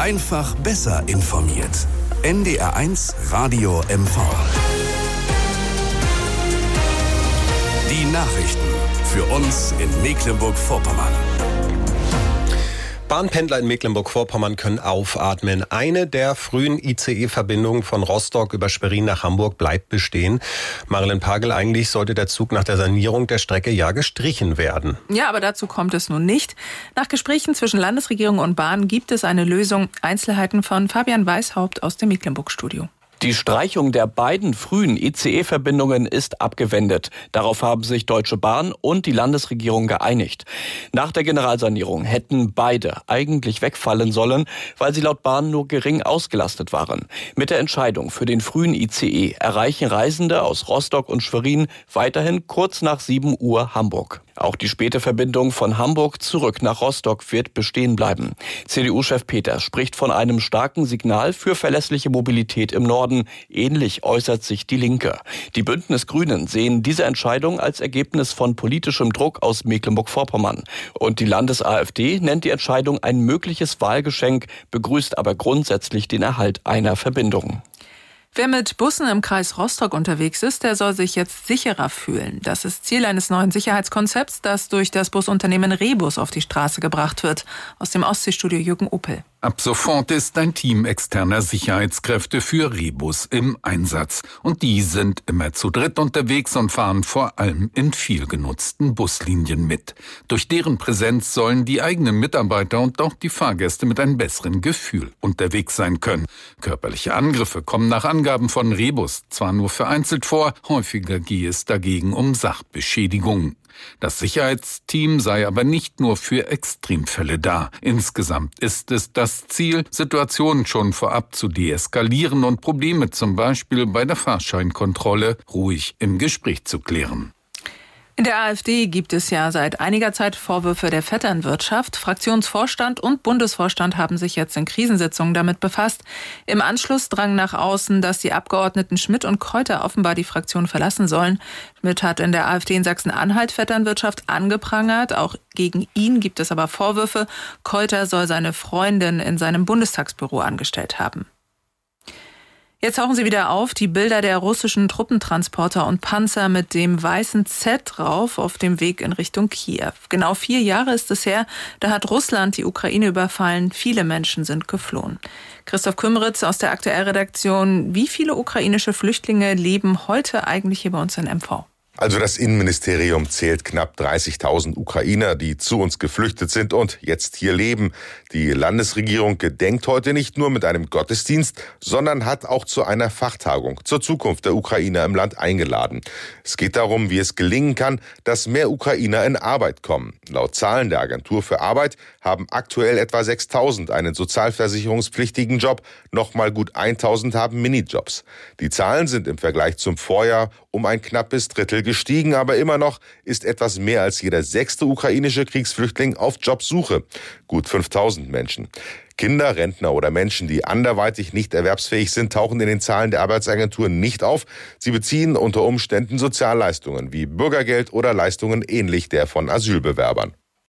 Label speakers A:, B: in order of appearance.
A: Einfach besser informiert. NDR1 Radio MV. Die Nachrichten für uns in Mecklenburg-Vorpommern.
B: Bahnpendler in Mecklenburg-Vorpommern können aufatmen. Eine der frühen ICE-Verbindungen von Rostock über Schwerin nach Hamburg bleibt bestehen. Marilyn Pagel, eigentlich sollte der Zug nach der Sanierung der Strecke ja gestrichen werden.
C: Ja, aber dazu kommt es nun nicht. Nach Gesprächen zwischen Landesregierung und Bahn gibt es eine Lösung. Einzelheiten von Fabian Weishaupt aus dem Mecklenburg-Studio.
D: Die Streichung der beiden frühen ICE-Verbindungen ist abgewendet. Darauf haben sich Deutsche Bahn und die Landesregierung geeinigt. Nach der Generalsanierung hätten beide eigentlich wegfallen sollen, weil sie laut Bahn nur gering ausgelastet waren. Mit der Entscheidung für den frühen ICE erreichen Reisende aus Rostock und Schwerin weiterhin kurz nach 7 Uhr Hamburg. Auch die späte Verbindung von Hamburg zurück nach Rostock wird bestehen bleiben. CDU-Chef Peters spricht von einem starken Signal für verlässliche Mobilität im Norden. Ähnlich äußert sich die Linke. Die Bündnis-Grünen sehen diese Entscheidung als Ergebnis von politischem Druck aus Mecklenburg-Vorpommern. Und die Landes-AfD nennt die Entscheidung ein mögliches Wahlgeschenk, begrüßt aber grundsätzlich den Erhalt einer Verbindung.
C: Wer mit Bussen im Kreis Rostock unterwegs ist, der soll sich jetzt sicherer fühlen. Das ist Ziel eines neuen Sicherheitskonzepts, das durch das Busunternehmen Rebus auf die Straße gebracht wird. Aus dem Ostseestudio Jürgen Uppel.
E: Ab sofort ist ein Team externer Sicherheitskräfte für Rebus im Einsatz. Und die sind immer zu dritt unterwegs und fahren vor allem in viel genutzten Buslinien mit. Durch deren Präsenz sollen die eigenen Mitarbeiter und auch die Fahrgäste mit einem besseren Gefühl unterwegs sein können. Körperliche Angriffe kommen nach Angaben von Rebus zwar nur vereinzelt vor, häufiger gehe es dagegen um Sachbeschädigungen. Das Sicherheitsteam sei aber nicht nur für Extremfälle da. Insgesamt ist es das Ziel, Situationen schon vorab zu deeskalieren und Probleme zum Beispiel bei der Fahrscheinkontrolle ruhig im Gespräch zu klären.
C: In der AfD gibt es ja seit einiger Zeit Vorwürfe der Vetternwirtschaft. Fraktionsvorstand und Bundesvorstand haben sich jetzt in Krisensitzungen damit befasst. Im Anschluss drang nach außen, dass die Abgeordneten Schmidt und Keuter offenbar die Fraktion verlassen sollen. Schmidt hat in der AfD in Sachsen-Anhalt Vetternwirtschaft angeprangert. Auch gegen ihn gibt es aber Vorwürfe. Keuter soll seine Freundin in seinem Bundestagsbüro angestellt haben. Jetzt tauchen sie wieder auf, die Bilder der russischen Truppentransporter und Panzer mit dem weißen Z drauf auf dem Weg in Richtung Kiew. Genau 4 Jahre ist es her, da hat Russland die Ukraine überfallen. Viele Menschen sind geflohen. Christoph Kümmeritz aus der Aktuell-Redaktion. Wie viele ukrainische Flüchtlinge leben heute eigentlich hier bei uns in MV?
F: Also das Innenministerium zählt knapp 30.000 Ukrainer, die zu uns geflüchtet sind und jetzt hier leben. Die Landesregierung gedenkt heute nicht nur mit einem Gottesdienst, sondern hat auch zu einer Fachtagung zur Zukunft der Ukrainer im Land eingeladen. Es geht darum, wie es gelingen kann, dass mehr Ukrainer in Arbeit kommen. Laut Zahlen der Agentur für Arbeit haben aktuell etwa 6.000 einen sozialversicherungspflichtigen Job, nochmal gut 1.000 haben Minijobs. Die Zahlen sind im Vergleich zum Vorjahr um ein knappes Drittel gestiegen, aber immer noch ist etwas mehr als jeder 6. ukrainische Kriegsflüchtling auf Jobsuche. Gut 5.000 Menschen. Kinder, Rentner oder Menschen, die anderweitig nicht erwerbsfähig sind, tauchen in den Zahlen der Arbeitsagentur nicht auf. Sie beziehen unter Umständen Sozialleistungen wie Bürgergeld oder Leistungen ähnlich der von Asylbewerbern.